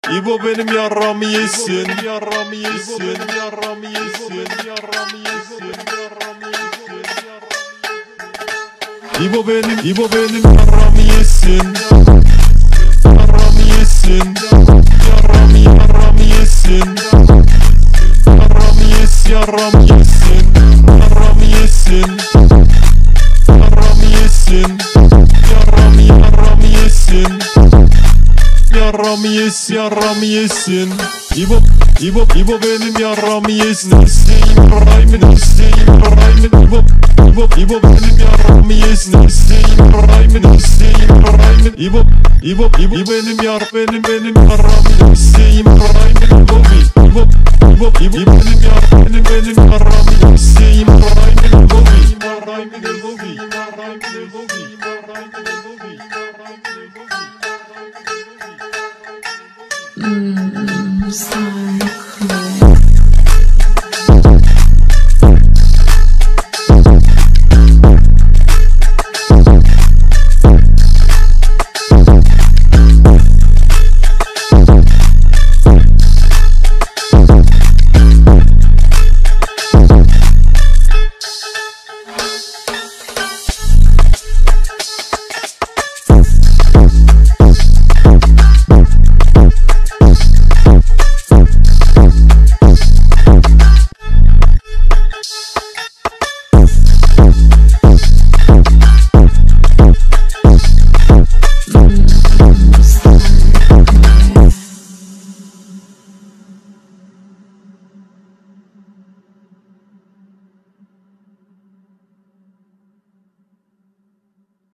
İbo benim yarramı yesin. Yarramı yesin. Yarramı yesin. Yarramı yesin. İbo benim yarramı yesin. Yarramı yesin. Yarramı yesin. Yarramı yesin. Yarramı yesin. Yarramı yesin. Yarramı yesin. Yarramı yesin. Yarramı yesin. Yarramı yesin. İbo benim yarramı yesin. İsteyim Rahim'in, isteyim Rahim'in. İbo benim yarramı yesin. İsteyim Rahim'in, isteyim Rahim'in. İbo benim yarramı. İsteyim Rahim'in. İbo benim yarramı. İsteyim Rahim'in. Sarklı.